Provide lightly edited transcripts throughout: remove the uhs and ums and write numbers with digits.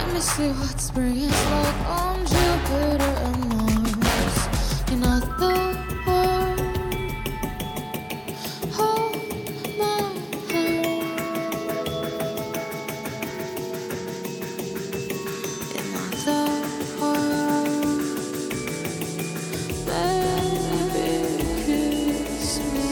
Let me see what spring is like on Jupiter and Mars. In other words, hold my hand. In other words, baby, kiss me.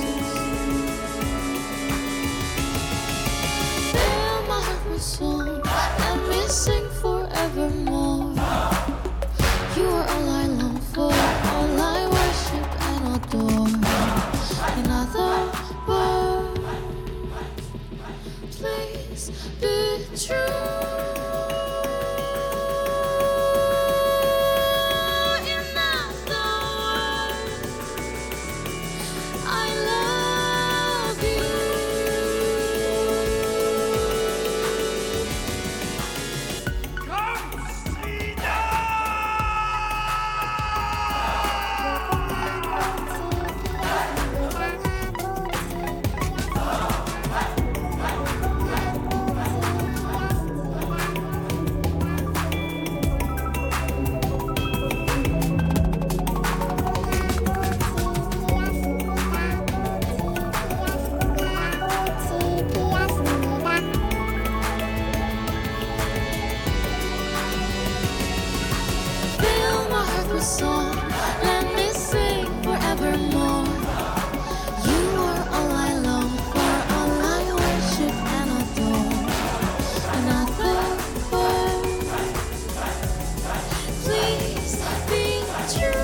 Fill my heart with song. Let me sing forevermore. You are all I long for, all I worship and adore. In other words, please be true. In other words, I love you. Fill my heart with song. Let me sing forevermore. You are all I long for, all I worship and adore. In other words, please be true.